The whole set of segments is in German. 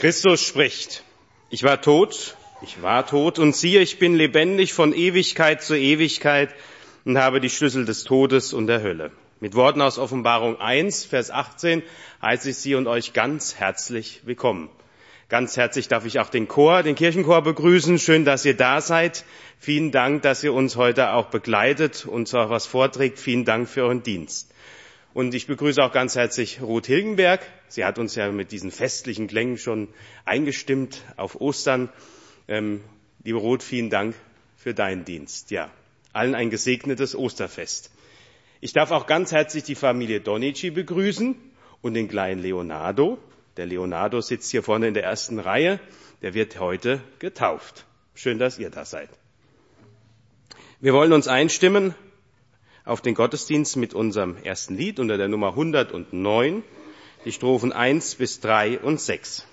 Christus spricht, ich war tot und siehe, ich bin lebendig von Ewigkeit zu Ewigkeit und habe die Schlüssel des Todes und der Hölle. Mit Worten aus Offenbarung 1, Vers 18 heiße ich Sie und euch ganz herzlich willkommen. Ganz herzlich darf ich auch den Kirchenchor begrüßen. Schön, dass ihr da seid. Vielen Dank, dass ihr uns heute auch begleitet und auch was vorträgt. Vielen Dank für euren Dienst. Und ich begrüße auch ganz herzlich Ruth Hilgenberg. Sie hat uns ja mit diesen festlichen Klängen schon eingestimmt auf Ostern. Liebe Ruth, vielen Dank für deinen Dienst. Ja, allen ein gesegnetes Osterfest. Ich darf auch ganz herzlich die Familie Donici begrüßen und den kleinen Leonardo. Der Leonardo sitzt hier vorne in der ersten Reihe. Der wird heute getauft. Schön, dass ihr da seid. Wir wollen uns einstimmen auf den Gottesdienst mit unserem ersten Lied unter der Nummer 109, die Strophen 1 bis 3 und 6.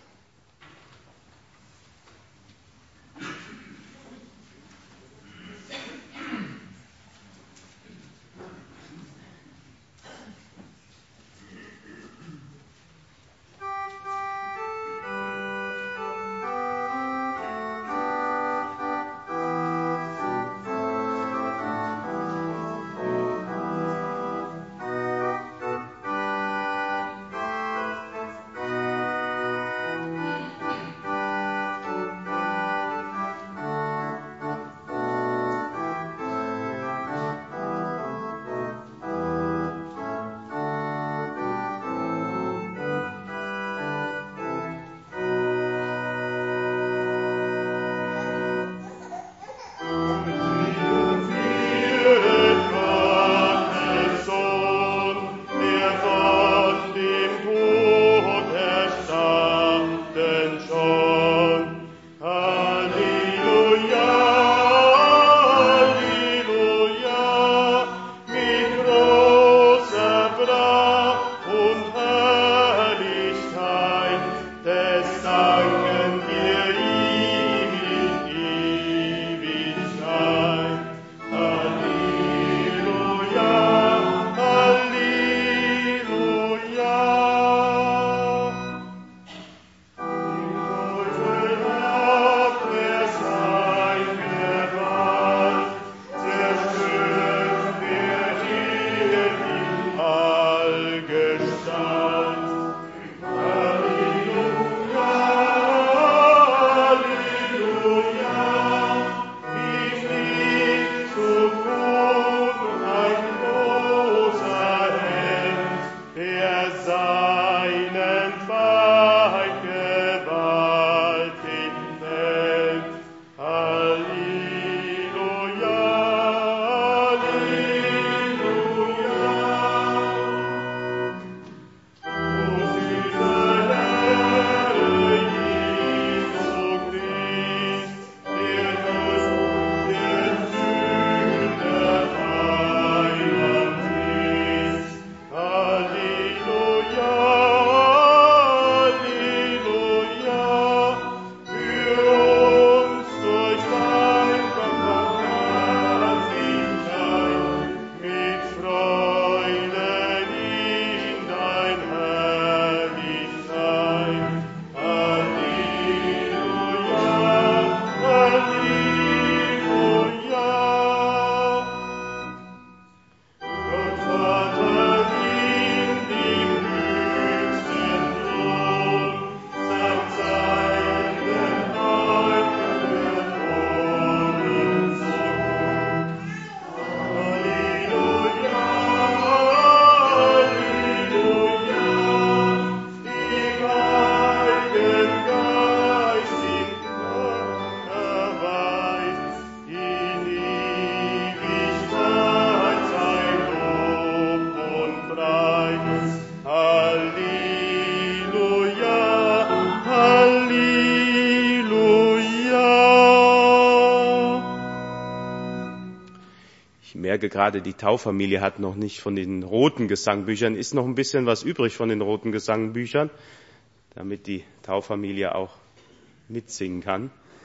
Gerade die Taufamilie hat noch nicht von den roten Gesangbüchern, ist noch ein bisschen was übrig von den roten Gesangbüchern, damit die Taufamilie auch mitsingen kann.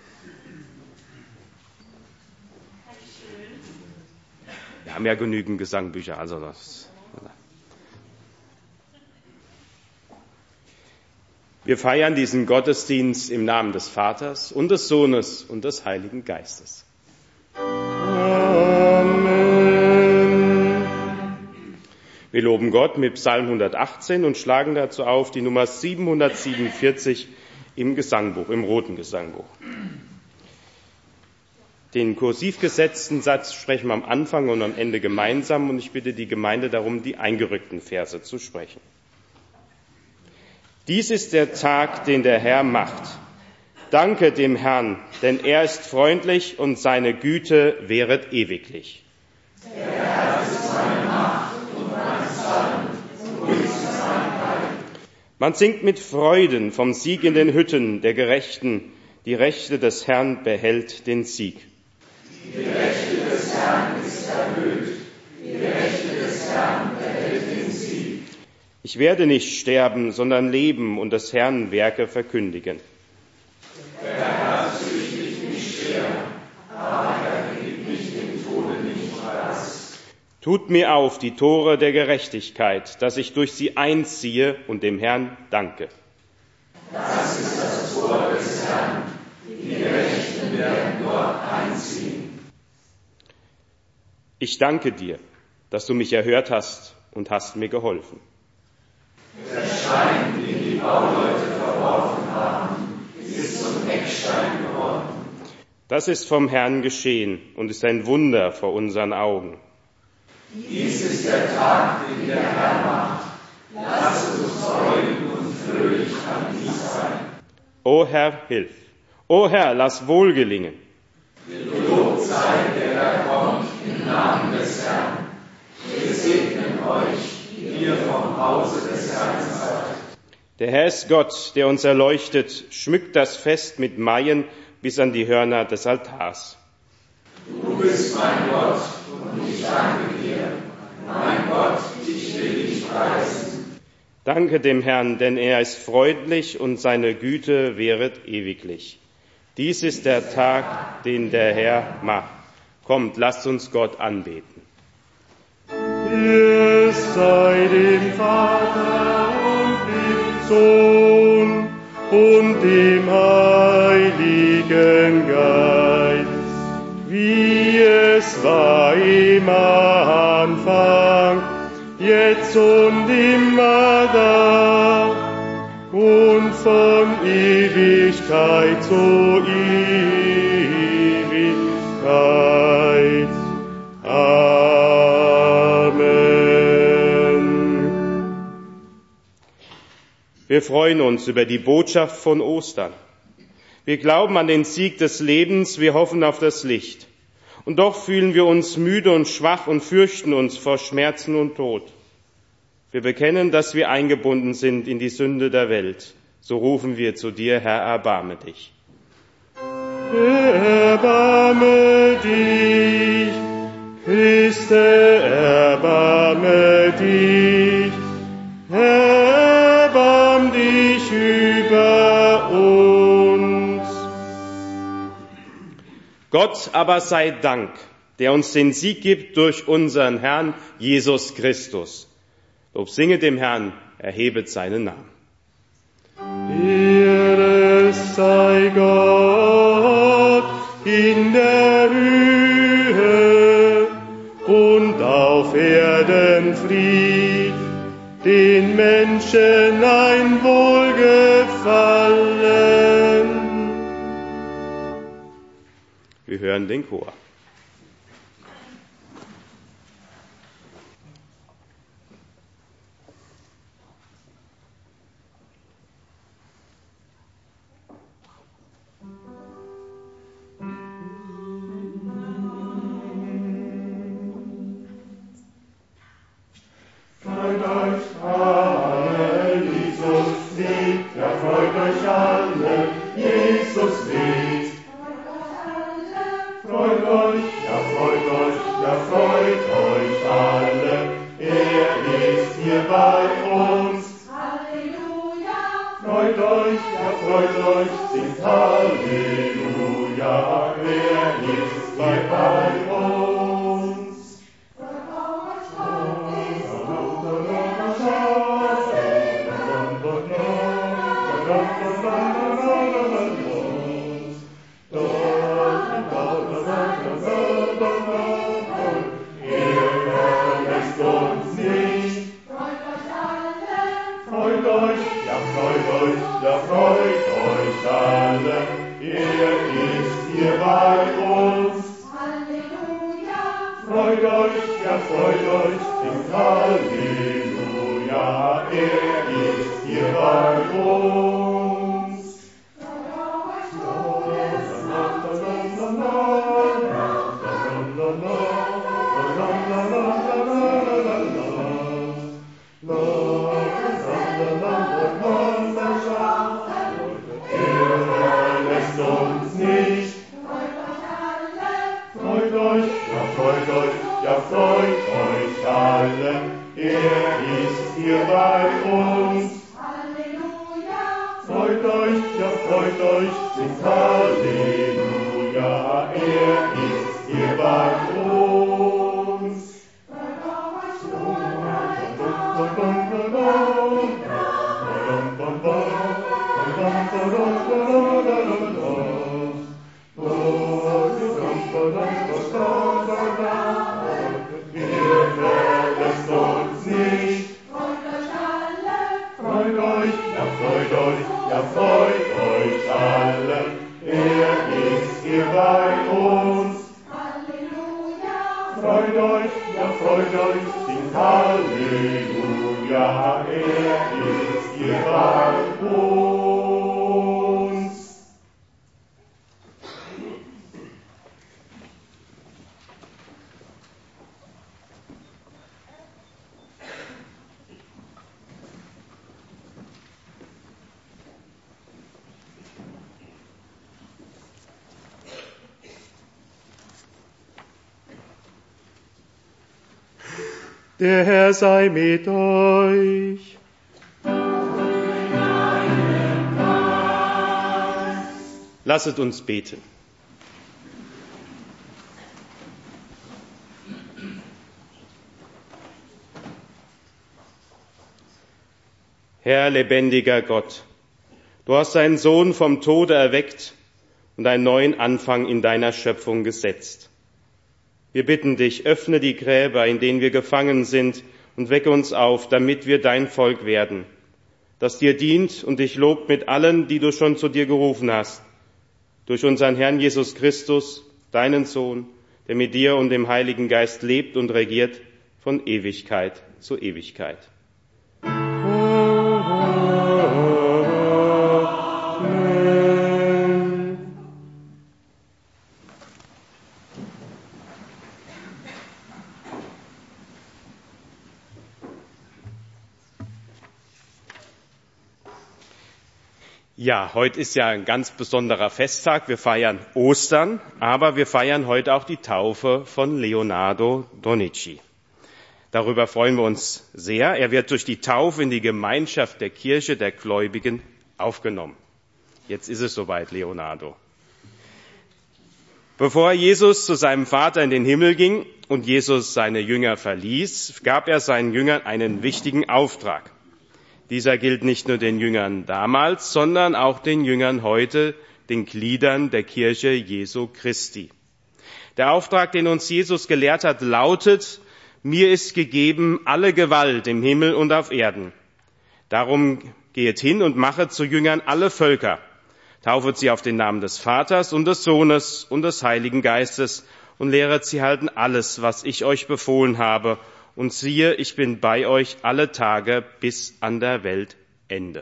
Wir haben ja genügend Gesangbücher, also das. Wir feiern diesen Gottesdienst im Namen des Vaters und des Sohnes und des Heiligen Geistes. Amen. Wir loben Gott mit Psalm 118 und schlagen dazu auf die Nummer 747 im Gesangbuch, im roten Gesangbuch. Den kursiv gesetzten Satz sprechen wir am Anfang und am Ende gemeinsam und ich bitte die Gemeinde darum, die eingerückten Verse zu sprechen. Dies ist der Tag, den der Herr macht. Danke dem Herrn, denn er ist freundlich und seine Güte währet ewiglich. Der Herr ist meine Macht und mein Psalm und sein Heil. Man singt mit Freuden vom Sieg in den Hütten der Gerechten. Die Rechte des Herrn behält den Sieg. Die Rechte des Herrn ist erhöht. Die Rechte des Herrn behält den Sieg. Ich werde nicht sterben, sondern leben und des Herrn Werke verkündigen. Der Herr züchtigt mich schwer, aber er gibt mich dem Tode nicht preis. Tut mir auf die Tore der Gerechtigkeit, dass ich durch sie einziehe und dem Herrn danke. Das ist das Tor des Herrn, die Gerechten werden dort einziehen. Ich danke dir, dass du mich erhört hast und hast mir geholfen. Der Stein, den die Bauleute verworfen haben, ist zum Eckstein geworden. Das ist vom Herrn geschehen und ist ein Wunder vor unseren Augen. Dies ist der Tag, den der Herr macht. Lasst uns freuen und fröhlich an ihm sein. O Herr, hilf! O Herr, lass wohl gelingen! Gelobt sei der, der kommt im Namen des Herrn. Wir segnen euch, die ihr vom Hause des Herrn seid. Der Herr ist Gott, der uns erleuchtet, schmückt das Fest mit Maien bis an die Hörner des Altars. Du bist mein Gott und ich danke dir. Mein Gott, ich will dich preisen. Danke dem Herrn, denn er ist freundlich und seine Güte währet ewiglich. Dies ist der Tag, den der Herr macht. Kommt, lasst uns Gott anbeten. Ehre sei dem Vater und dem Sohn und dem Heiligen Geist, wie es war im Anfang, jetzt und immer da und von Ewigkeit zu Ewigkeit. Wir freuen uns über die Botschaft von Ostern. Wir glauben an den Sieg des Lebens, wir hoffen auf das Licht. Und doch fühlen wir uns müde und schwach und fürchten uns vor Schmerzen und Tod. Wir bekennen, dass wir eingebunden sind in die Sünde der Welt. So rufen wir zu dir, Herr, erbarme dich. Erbarme dich, Christe, erbarme dich, erbarm dich über uns. Gott aber sei Dank, der uns den Sieg gibt durch unseren Herrn Jesus Christus. Lob singe dem Herrn, erhebet seinen Namen. Ehre sei Gott in der Höhe und auf Erden Fried, den Menschen ein Wohlgefallen. Wir hören den Chor. Freut euch alle, Jesus lebt, ja freut euch alle, Jesus lebt. Freut euch, ja freut euch, ja freut euch alle, er ist hier bei uns. Halleluja! Freut euch, ja freut euch, singt Halleluja, er ist hier bei uns. ja freut euch alle, er ist hier bei uns. Halleluja, Freut euch, singt Halleluja, er ist hier bei uns. Freut euch alle, er ist hier bei uns. Halleluja, Freut euch, singt Halleluja, er ist hier bei uns. Freut euch alle, er ist hier bei uns. Halleluja, Freut euch, singt Halleluja, er ist hier bei uns. Der Herr sei mit euch. Lasset uns beten. Herr lebendiger Gott, du hast deinen Sohn vom Tode erweckt und einen neuen Anfang in deiner Schöpfung gesetzt. Wir bitten dich, öffne die Gräber, in denen wir gefangen sind, und wecke uns auf, damit wir dein Volk werden, das dir dient und dich lobt mit allen, die du schon zu dir gerufen hast, durch unseren Herrn Jesus Christus, deinen Sohn, der mit dir und dem Heiligen Geist lebt und regiert von Ewigkeit zu Ewigkeit. Ja, heute ist ja ein ganz besonderer Festtag. Wir feiern Ostern, aber wir feiern heute auch die Taufe von Leonardo Donici. Darüber freuen wir uns sehr. Er wird durch die Taufe in die Gemeinschaft der Kirche der Gläubigen aufgenommen. Jetzt ist es soweit, Leonardo. Bevor Jesus zu seinem Vater in den Himmel ging und Jesus seine Jünger verließ, gab er seinen Jüngern einen wichtigen Auftrag. Dieser gilt nicht nur den Jüngern damals, sondern auch den Jüngern heute, den Gliedern der Kirche Jesu Christi. Der Auftrag, den uns Jesus gelehrt hat, lautet: Mir ist gegeben alle Gewalt im Himmel und auf Erden. Darum geht hin und machet zu Jüngern alle Völker, taufet sie auf den Namen des Vaters und des Sohnes und des Heiligen Geistes und lehret sie halten alles, was ich euch befohlen habe. Und siehe, ich bin bei euch alle Tage bis an der Weltende.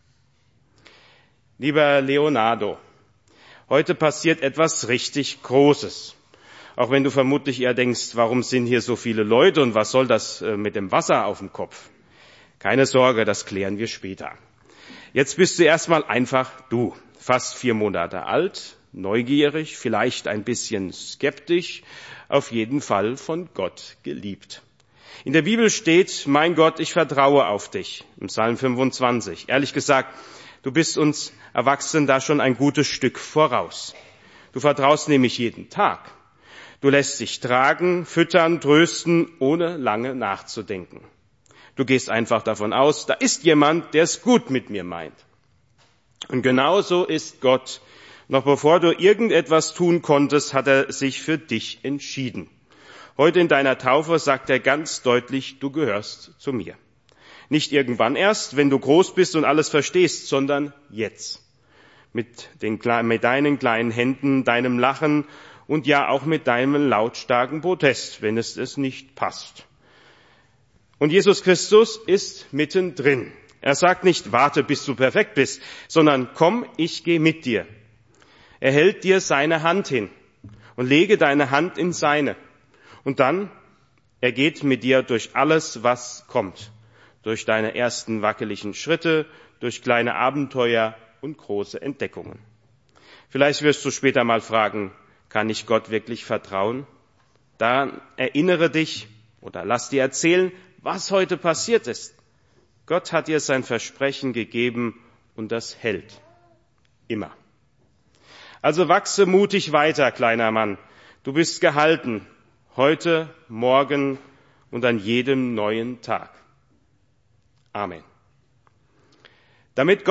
Lieber Leonardo, heute passiert etwas richtig Großes. Auch wenn du vermutlich eher denkst, warum sind hier so viele Leute und was soll das mit dem Wasser auf dem Kopf? Keine Sorge, das klären wir später. Jetzt bist du erstmal einfach du, fast 4 Monate alt, neugierig, vielleicht ein bisschen skeptisch, auf jeden Fall von Gott geliebt. In der Bibel steht: Mein Gott, ich vertraue auf dich, im Psalm 25. Ehrlich gesagt, du bist uns Erwachsenen da schon ein gutes Stück voraus. Du vertraust nämlich jeden Tag. Du lässt dich tragen, füttern, trösten, ohne lange nachzudenken. Du gehst einfach davon aus, da ist jemand, der es gut mit mir meint. Und genauso ist Gott. Noch bevor du irgendetwas tun konntest, hat er sich für dich entschieden. Heute in deiner Taufe sagt er ganz deutlich: Du gehörst zu mir. Nicht irgendwann erst, wenn du groß bist und alles verstehst, sondern jetzt. Mit deinen kleinen Händen, deinem Lachen und ja auch mit deinem lautstarken Protest, wenn es nicht passt. Und Jesus Christus ist mittendrin. Er sagt nicht, warte, bis du perfekt bist, sondern komm, ich gehe mit dir. Er hält dir seine Hand hin und lege deine Hand in seine. Und dann, er geht mit dir durch alles, was kommt. Durch deine ersten wackeligen Schritte, durch kleine Abenteuer und große Entdeckungen. Vielleicht wirst du später mal fragen, kann ich Gott wirklich vertrauen? Daran erinnere dich oder lass dir erzählen, was heute passiert ist. Gott hat dir sein Versprechen gegeben und das hält. Immer. Also wachse mutig weiter, kleiner Mann. Du bist gehalten. Heute, morgen und an jedem neuen Tag. Amen. Damit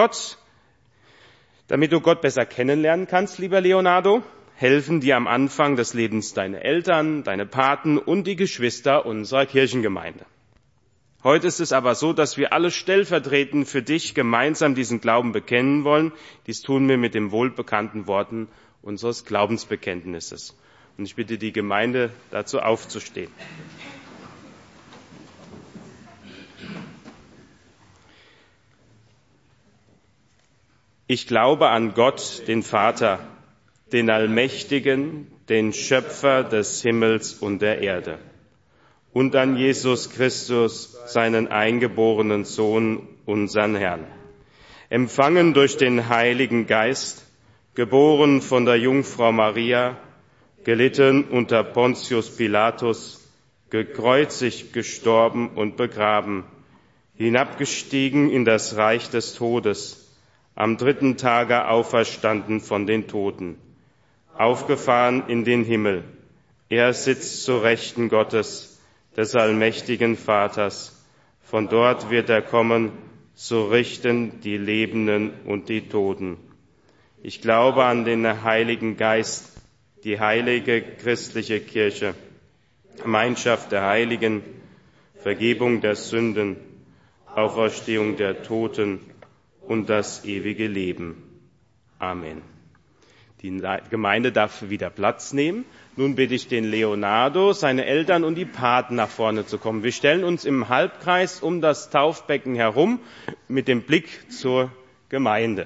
du Gott besser kennenlernen kannst, lieber Leonardo, helfen dir am Anfang des Lebens deine Eltern, deine Paten und die Geschwister unserer Kirchengemeinde. Heute ist es aber so, dass wir alle stellvertretend für dich gemeinsam diesen Glauben bekennen wollen. Dies tun wir mit den wohlbekannten Worten unseres Glaubensbekenntnisses. Und ich bitte die Gemeinde, dazu aufzustehen. Ich glaube an Gott, den Vater, den Allmächtigen, den Schöpfer des Himmels und der Erde, und an Jesus Christus, seinen eingeborenen Sohn, unseren Herrn, empfangen durch den Heiligen Geist, geboren von der Jungfrau Maria, gelitten unter Pontius Pilatus, gekreuzigt, gestorben und begraben, hinabgestiegen in das Reich des Todes, am 3. Tage auferstanden von den Toten, aufgefahren in den Himmel. Er sitzt zur Rechten Gottes, des allmächtigen Vaters. Von dort wird er kommen, zu richten die Lebenden und die Toten. Ich glaube an den Heiligen Geist, die heilige christliche Kirche, Gemeinschaft der Heiligen, Vergebung der Sünden, Auferstehung der Toten und das ewige Leben. Amen. Die Gemeinde darf wieder Platz nehmen. Nun bitte ich den Leonardo, seine Eltern und die Paten nach vorne zu kommen. Wir stellen uns im Halbkreis um das Taufbecken herum mit dem Blick zur Gemeinde.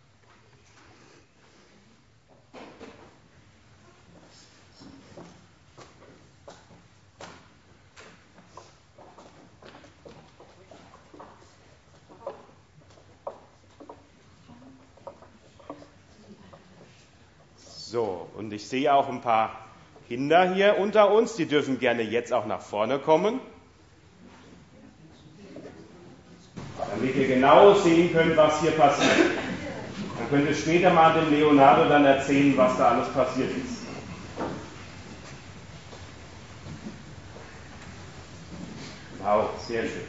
So, und ich sehe auch ein paar Kinder hier unter uns, die dürfen gerne jetzt auch nach vorne kommen, damit ihr genau sehen könnt, was hier passiert. Dann könnt ihr später mal dem Leonardo dann erzählen, was da alles passiert ist. Wow, sehr schön.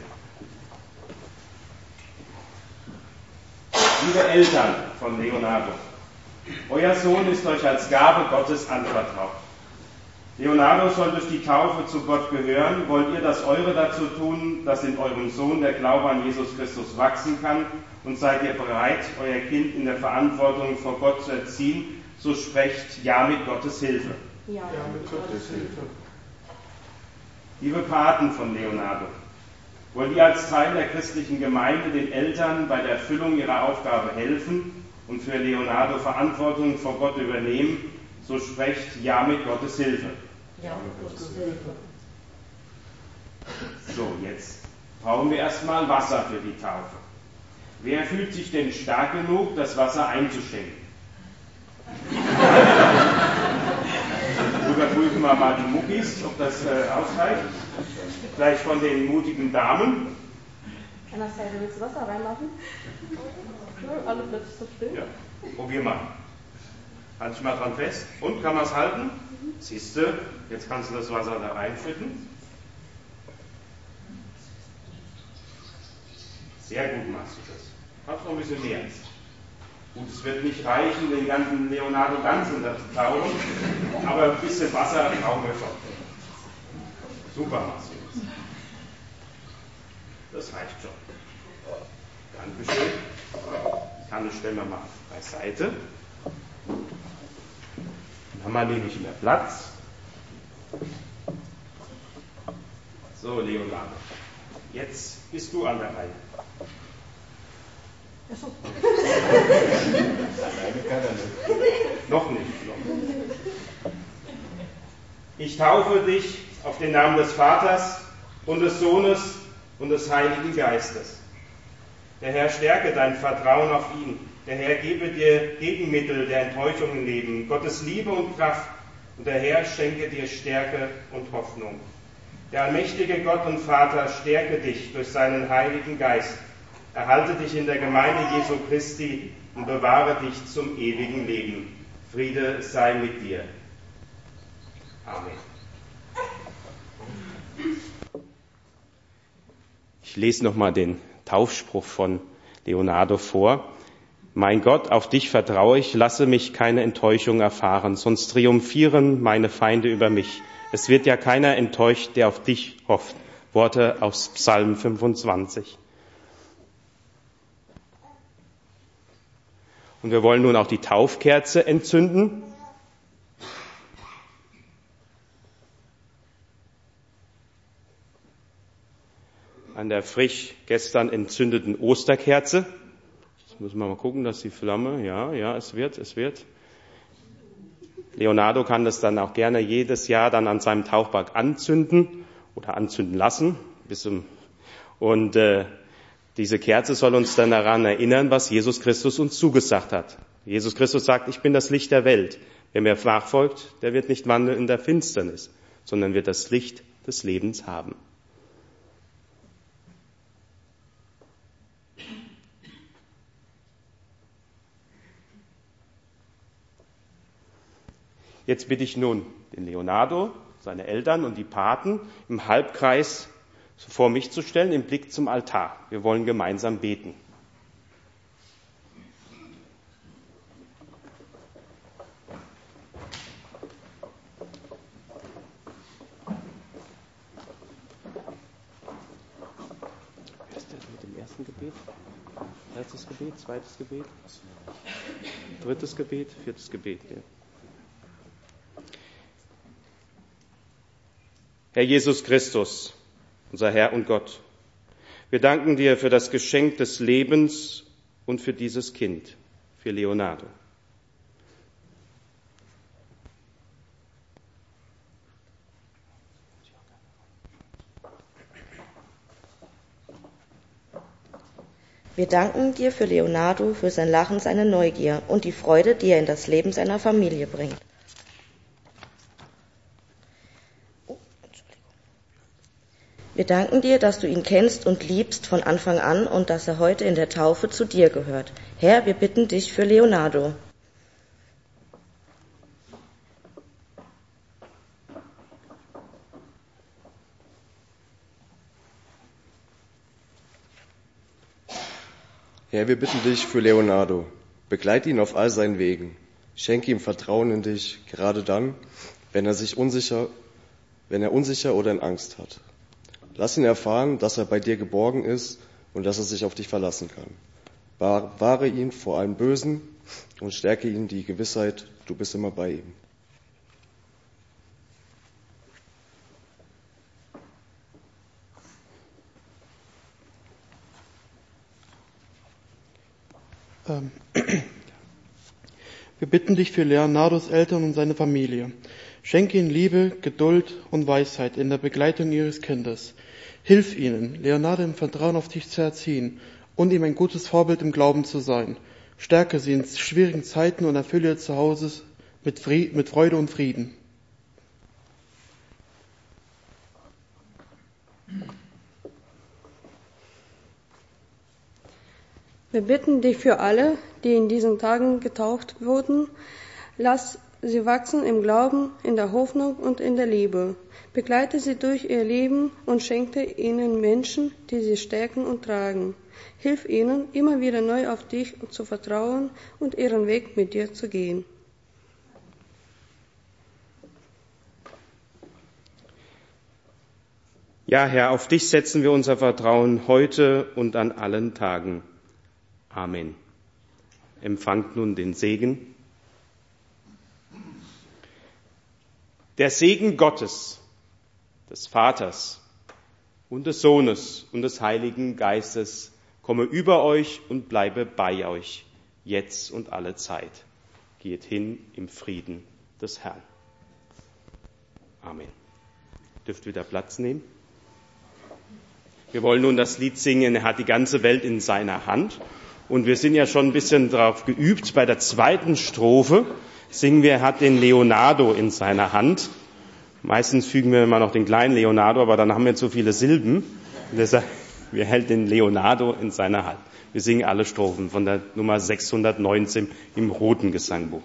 Liebe Eltern von Leonardo, euer Sohn ist euch als Gabe Gottes anvertraut. Leonardo soll durch die Taufe zu Gott gehören. Wollt ihr das Eure dazu tun, dass in eurem Sohn der Glaube an Jesus Christus wachsen kann? Und seid ihr bereit, euer Kind in der Verantwortung vor Gott zu erziehen? So sprecht ja mit Gottes Hilfe. Ja, mit Gottes Hilfe. Liebe Paten von Leonardo, wollt ihr als Teil der christlichen Gemeinde den Eltern bei der Erfüllung ihrer Aufgabe helfen und für Leonardo Verantwortung vor Gott übernehmen? So sprecht ja mit Gottes Hilfe. Ja, mit Gottes Hilfe. So, jetzt brauchen wir erstmal Wasser für die Taufe. Wer fühlt sich denn stark genug, das Wasser einzuschenken? Überprüfen wir mal die Muckis, ob das ausreicht. Vielleicht von den mutigen Damen. Anastasia, willst du Wasser reinmachen? Alle plötzlich so still. Ja, probier mal. Halt dich mal dran fest. Und, kann man es halten? Siehst du, jetzt kannst du das Wasser da reinschütten. Sehr gut machst du das. Machst noch ein bisschen mehr. Gut, es wird nicht reichen, den ganzen Leonardo ganz unterzutauchen, aber ein bisschen Wasser brauchen wir schon. Super machst du das. Das reicht schon. Dankeschön. Die Kanne stellen wir mal beiseite. Dann haben wir nämlich mehr Platz. So, Leonardo, jetzt bist du an der Reihe. Alleine kann er nicht. Noch nicht. Ich taufe dich auf den Namen des Vaters und des Sohnes und des Heiligen Geistes. Der Herr stärke dein Vertrauen auf ihn. Der Herr gebe dir Gegenmittel der Enttäuschung im Leben, Gottes Liebe und Kraft. Und der Herr schenke dir Stärke und Hoffnung. Der allmächtige Gott und Vater stärke dich durch seinen Heiligen Geist. Erhalte dich in der Gemeinde Jesu Christi und bewahre dich zum ewigen Leben. Friede sei mit dir. Amen. Ich lese nochmal den Taufspruch von Leonardo vor. Mein Gott, auf dich vertraue ich, lasse mich keine Enttäuschung erfahren, sonst triumphieren meine Feinde über mich. Es wird ja keiner enttäuscht, der auf dich hofft. Worte aus Psalm 25. Und wir wollen nun auch die Taufkerze entzünden. An der frisch gestern entzündeten Osterkerze. Jetzt müssen wir mal gucken, dass die Flamme, ja, es wird. Leonardo kann das dann auch gerne jedes Jahr dann an seinem Taufberg anzünden oder anzünden lassen. Und diese Kerze soll uns dann daran erinnern, was Jesus Christus uns zugesagt hat. Jesus Christus sagt, ich bin das Licht der Welt. Wer mir nachfolgt, der wird nicht wandeln in der Finsternis, sondern wird das Licht des Lebens haben. Jetzt bitte ich nun den Leonardo, seine Eltern und die Paten im Halbkreis vor mich zu stellen, im Blick zum Altar. Wir wollen gemeinsam beten. Wer ist denn mit dem ersten Gebet? Erstes Gebet, zweites Gebet, drittes Gebet, viertes Gebet. Ja. Herr Jesus Christus, unser Herr und Gott, wir danken dir für das Geschenk des Lebens und für dieses Kind, für Leonardo. Wir danken dir für Leonardo, für sein Lachen, seine Neugier und die Freude, die er in das Leben seiner Familie bringt. Wir danken dir, dass du ihn kennst und liebst von Anfang an und dass er heute in der Taufe zu dir gehört. Herr, wir bitten dich für Leonardo. Herr, wir bitten dich für Leonardo. Begleite ihn auf all seinen Wegen. Schenke ihm Vertrauen in dich, gerade dann, wenn er unsicher oder in Angst hat. Lass ihn erfahren, dass er bei dir geborgen ist und dass er sich auf dich verlassen kann. Bewahre ihn vor allem Bösen und stärke ihn die Gewissheit, du bist immer bei ihm. Wir bitten dich für Leonardos Eltern und seine Familie. Schenke ihnen Liebe, Geduld und Weisheit in der Begleitung ihres Kindes. Hilf ihnen, Leonardo im Vertrauen auf dich zu erziehen und ihm ein gutes Vorbild im Glauben zu sein. Stärke sie in schwierigen Zeiten und erfülle ihr Zuhause mit Freude und Frieden. Wir bitten dich für alle, die in diesen Tagen getauft wurden. Lass sie wachsen im Glauben, in der Hoffnung und in der Liebe. Begleite sie durch ihr Leben und schenke ihnen Menschen, die sie stärken und tragen. Hilf ihnen, immer wieder neu auf dich zu vertrauen und ihren Weg mit dir zu gehen. Ja, Herr, auf dich setzen wir unser Vertrauen heute und an allen Tagen. Amen. Empfangt nun den Segen. Der Segen Gottes, des Vaters und des Sohnes und des Heiligen Geistes komme über euch und bleibe bei euch, jetzt und alle Zeit. Geht hin im Frieden des Herrn. Amen. Ihr dürft wieder Platz nehmen. Wir wollen nun das Lied singen, er hat die ganze Welt in seiner Hand. Und wir sind ja schon ein bisschen darauf geübt. Bei der zweiten Strophe singen wir, er hat den Leonardo in seiner Hand. Meistens fügen wir immer noch den kleinen Leonardo, aber dann haben wir zu viele Silben. Und deshalb, wir hält den Leonardo in seiner Hand. Wir singen alle Strophen von der Nummer 619 im roten Gesangbuch.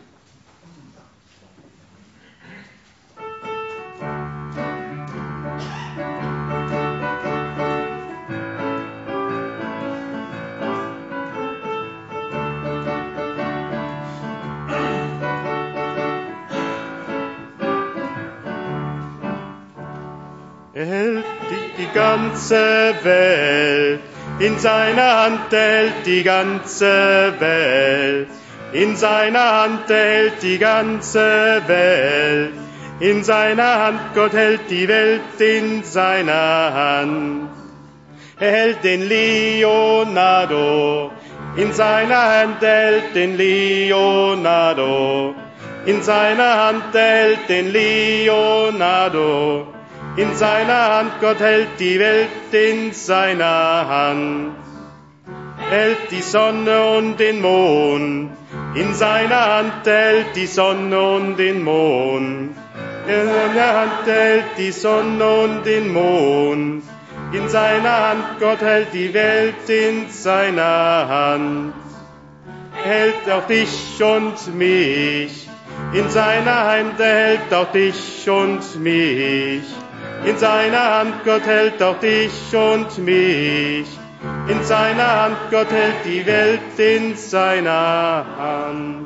Er hält die ganze Welt in seiner Hand, er hält die ganze Welt. In seiner Hand, er hält die ganze Welt. In seiner Hand, Gott hält die Welt in seiner Hand. Er hält den Leonardo in seiner Hand, er hält den Leonardo. In seiner Hand, er hält den Leonardo. In seiner Hand, Gott hält die Welt in seiner Hand. Er hält die Sonne und den Mond. In seiner Hand hält die Sonne und den Mond. In seiner Hand hält die Sonne und den Mond. In seiner Hand, Gott hält die Welt in seiner Hand. Er hält auch dich und mich. In seiner Hand hält auch dich und mich. In seiner Hand, Gott hält auch dich und mich. In seiner Hand, Gott hält die Welt in seiner Hand.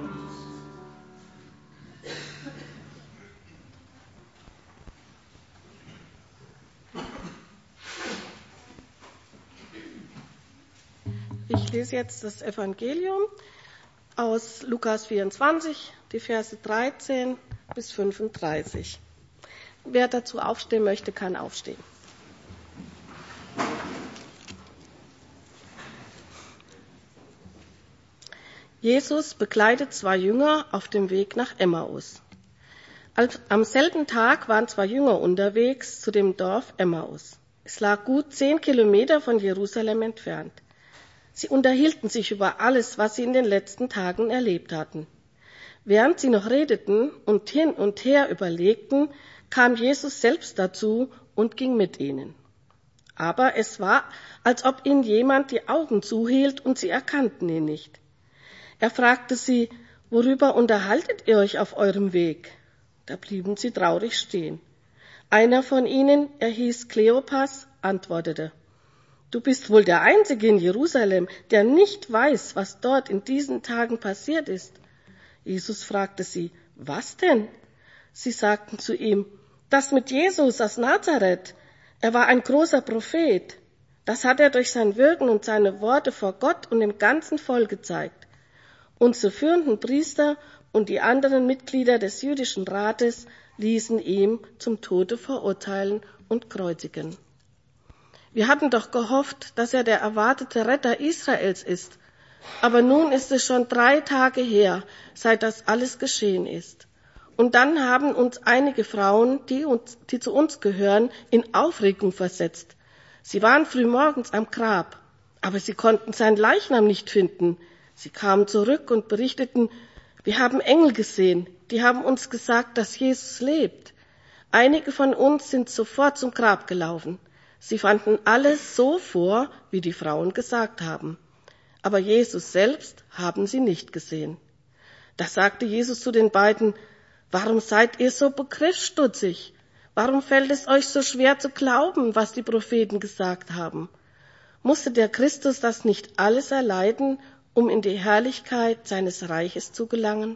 Ich lese jetzt das Evangelium aus Lukas 24, die Verse 13 bis 35. Wer dazu aufstehen möchte, kann aufstehen. Jesus begleitet zwei Jünger auf dem Weg nach Emmaus. Am selben Tag waren zwei Jünger unterwegs zu dem Dorf Emmaus. Es lag gut 10 Kilometer von Jerusalem entfernt. Sie unterhielten sich über alles, was sie in den letzten Tagen erlebt hatten. Während sie noch redeten und hin und her überlegten, kam Jesus selbst dazu und ging mit ihnen. Aber es war, als ob ihnen jemand die Augen zuhielt und sie erkannten ihn nicht. Er fragte sie, worüber unterhaltet ihr euch auf eurem Weg? Da blieben sie traurig stehen. Einer von ihnen, er hieß Kleopas, antwortete, du bist wohl der Einzige in Jerusalem, der nicht weiß, was dort in diesen Tagen passiert ist. Jesus fragte sie, was denn? Sie sagten zu ihm, das mit Jesus aus Nazareth. Er war ein großer Prophet. Das hat er durch sein Wirken und seine Worte vor Gott und dem ganzen Volk gezeigt. Unsere führenden Priester und die anderen Mitglieder des jüdischen Rates ließen ihn zum Tode verurteilen und kreuzigen. Wir hatten doch gehofft, dass er der erwartete Retter Israels ist. Aber nun ist es schon 3 Tage her, seit das alles geschehen ist. Und dann haben uns einige Frauen, die zu uns gehören, in Aufregung versetzt. Sie waren frühmorgens am Grab, aber sie konnten seinen Leichnam nicht finden. Sie kamen zurück und berichteten, wir haben Engel gesehen, die haben uns gesagt, dass Jesus lebt. Einige von uns sind sofort zum Grab gelaufen. Sie fanden alles so vor, wie die Frauen gesagt haben. Aber Jesus selbst haben sie nicht gesehen. Da sagte Jesus zu den beiden, warum seid ihr so begriffsstutzig? Warum fällt es euch so schwer zu glauben, was die Propheten gesagt haben? Musste der Christus das nicht alles erleiden, um in die Herrlichkeit seines Reiches zu gelangen?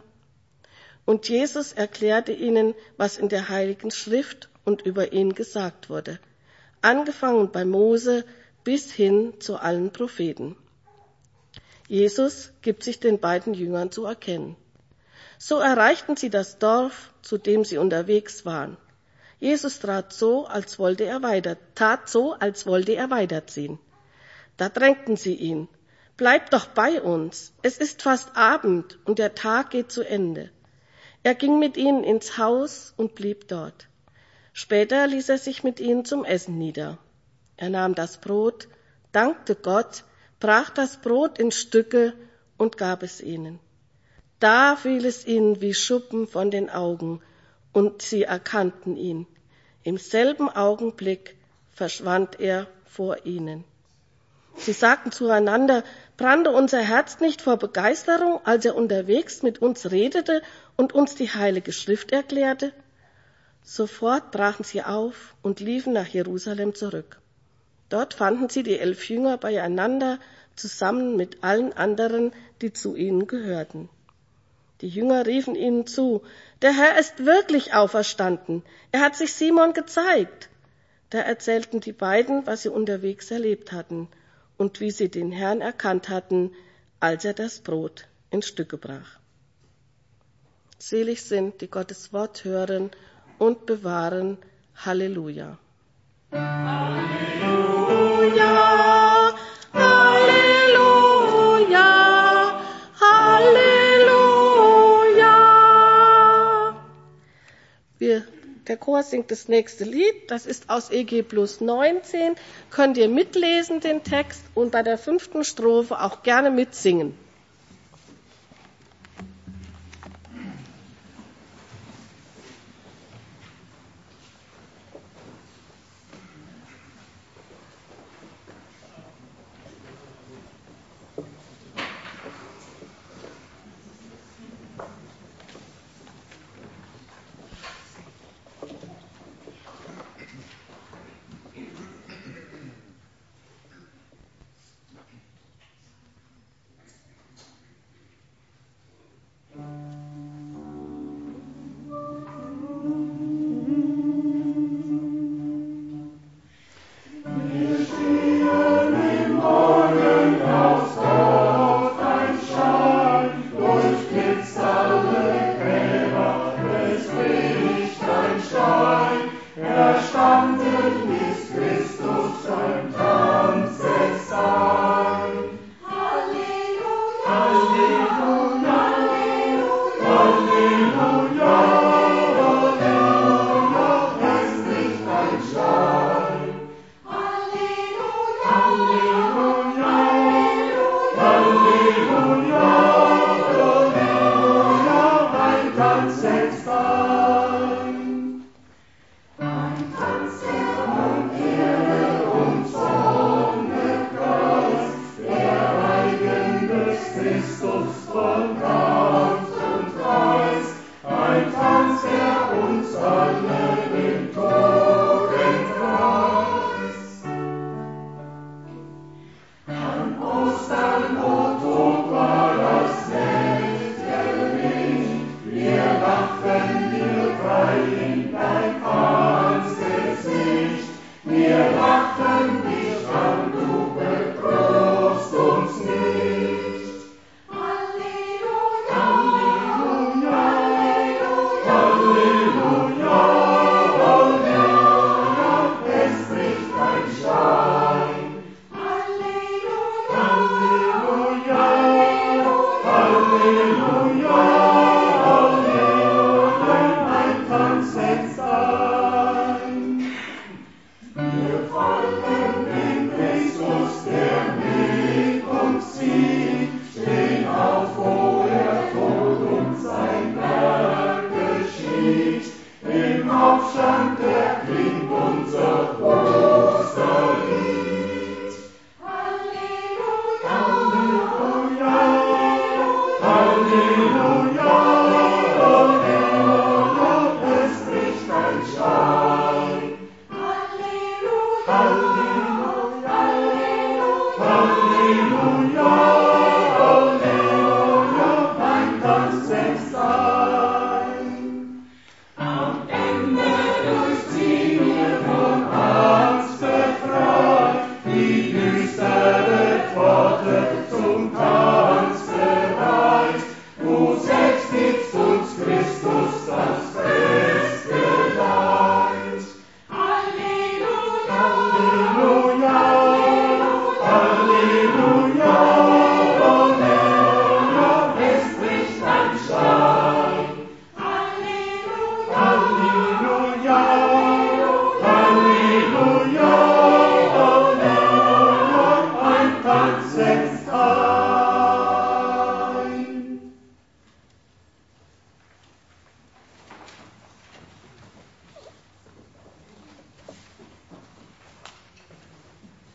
Und Jesus erklärte ihnen, was in der Heiligen Schrift und über ihn gesagt wurde, angefangen bei Mose bis hin zu allen Propheten. Jesus gibt sich den beiden Jüngern zu erkennen. So erreichten sie das Dorf, zu dem sie unterwegs waren. Jesus tat so, als wollte er weiterziehen. Da drängten sie ihn: Bleib doch bei uns, es ist fast Abend und der Tag geht zu Ende. Er ging mit ihnen ins Haus und blieb dort. Später ließ er sich mit ihnen zum Essen nieder. Er nahm das Brot, dankte Gott, brach das Brot in Stücke und gab es ihnen. Da fiel es ihnen wie Schuppen von den Augen und sie erkannten ihn. Im selben Augenblick verschwand er vor ihnen. Sie sagten zueinander: Brannte unser Herz nicht vor Begeisterung, als er unterwegs mit uns redete und uns die Heilige Schrift erklärte? Sofort brachen sie auf und liefen nach Jerusalem zurück. Dort fanden sie die 11 Jünger beieinander, zusammen mit allen anderen, die zu ihnen gehörten. Die Jünger riefen ihnen zu: Der Herr ist wirklich auferstanden. Er hat sich Simon gezeigt. Da erzählten die beiden, was sie unterwegs erlebt hatten und wie sie den Herrn erkannt hatten, als er das Brot in Stücke brach. Selig sind, die Gottes Wort hören und bewahren. Halleluja. Halleluja, Halleluja, Halleluja. Der Chor singt das nächste Lied, das ist aus EG Plus 19. Könnt ihr mitlesen, den Text, und bei der 5. Strophe auch gerne mitsingen. Halleluja,